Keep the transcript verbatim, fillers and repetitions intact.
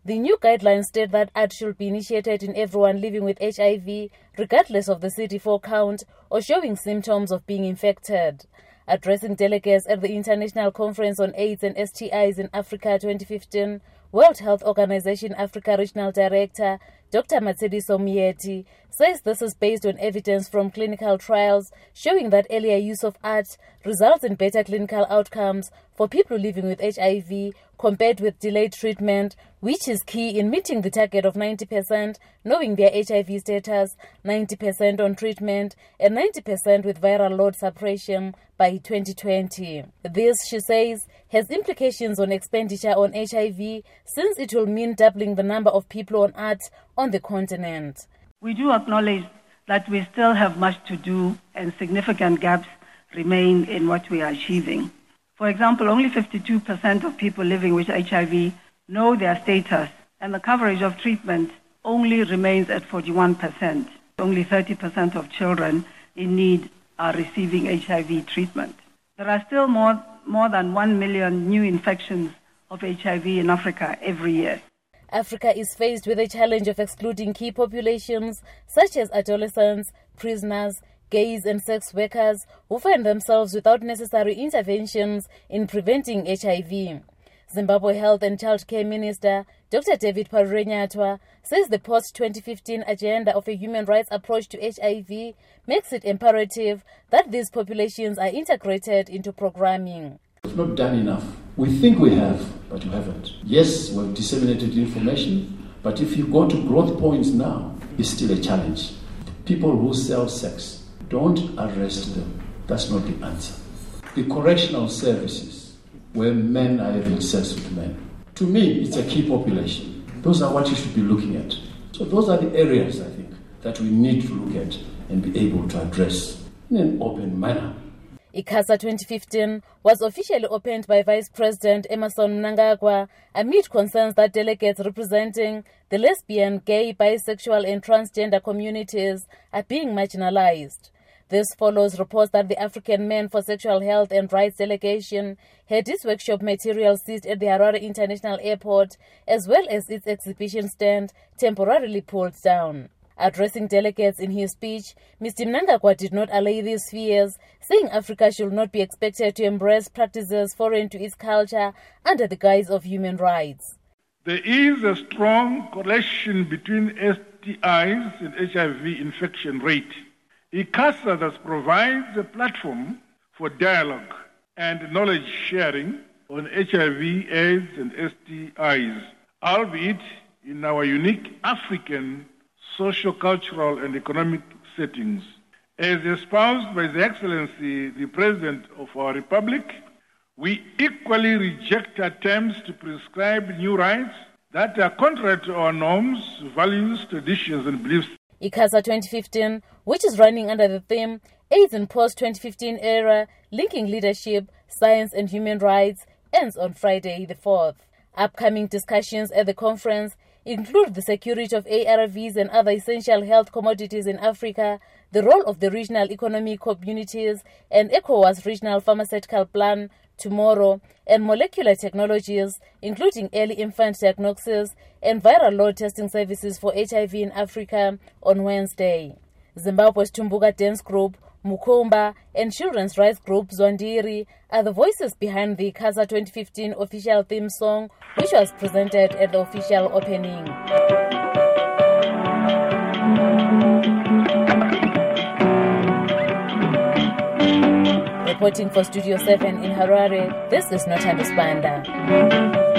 The new guidelines state that A D should be initiated in everyone living with H I V, regardless of the C D four count or showing symptoms of being infected. Addressing delegates at the International Conference on AIDS and S T Is in Africa twenty fifteen, World Health Organization Africa Regional Director Doctor Matshidiso Moeti says this is based on evidence from clinical trials showing that earlier use of A D results in better clinical outcomes for people living with H I V compared with delayed treatment, which is key in meeting the target of ninety percent knowing their H I V status, ninety percent on treatment, and ninety percent with viral load suppression by twenty twenty. This, she says, has implications on expenditure on H I V since it will mean doubling the number of people on A D on the continent. We do acknowledge that we still have much to do and significant gaps remain in what we are achieving. For example, only fifty-two percent of people living with H I V know their status, and the coverage of treatment only remains at forty-one percent. Only thirty percent of children in need are receiving H I V treatment. There are still more, more than one million new infections of H I V in Africa every year. Africa is faced with a challenge of excluding key populations such as adolescents, prisoners, gays and sex workers who find themselves without necessary interventions in preventing H I V. Zimbabwe Health and Child Care Minister Doctor David Parurenyatwa says the post twenty fifteen agenda of a human rights approach to H I V makes it imperative that these populations are integrated into programming. We've not done enough. We think we have, but we haven't. Yes, we've disseminated information, but if you go to growth points now, it's still a challenge. People who sell sex, don't arrest them. That's not the answer. The correctional services, where men are having sex with men, to me, it's a key population. Those are what you should be looking at. So those are the areas, I think, that we need to look at and be able to address in an open manner. ICASA twenty fifteen was officially opened by Vice President Emmerson Mnangagwa amid concerns that delegates representing the lesbian, gay, bisexual and transgender communities are being marginalized. This follows reports that the African Men for Sexual Health and Rights delegation had its workshop material seized at the Harare International Airport, as well as its exhibition stand temporarily pulled down. Addressing delegates in his speech, Mister Mnangagwa did not allay these fears, saying Africa should not be expected to embrace practices foreign to its culture under the guise of human rights. There is a strong correlation between S T Is and H I V infection rate. ICASA thus provides a platform for dialogue and knowledge sharing on H I V, AIDS and S T Is, albeit in our unique African social, cultural and economic settings. As espoused by His Excellency, the President of our Republic, we equally reject attempts to prescribe new rights that are contrary to our norms, values, traditions and beliefs. ICASA twenty fifteen, which is running under the theme AIDS in Post twenty fifteen Era, Linking Leadership, Science and Human Rights, ends on Friday the fourth. Upcoming discussions at the conference include the security of A R Vs and other essential health commodities in Africa, the role of the regional economic communities, and ECOWAS Regional Pharmaceutical Plan tomorrow, and molecular technologies, including early infant diagnosis and viral load testing services for H I V in Africa on Wednesday. Zimbabwe's Tumbuka Dance Group, Mukomba, and children's rights group Zwandiri are the voices behind the ICASA twenty fifteen official theme song, which was presented at the official opening. Reporting for Studio seven in Harare, this is Nothando Spanda.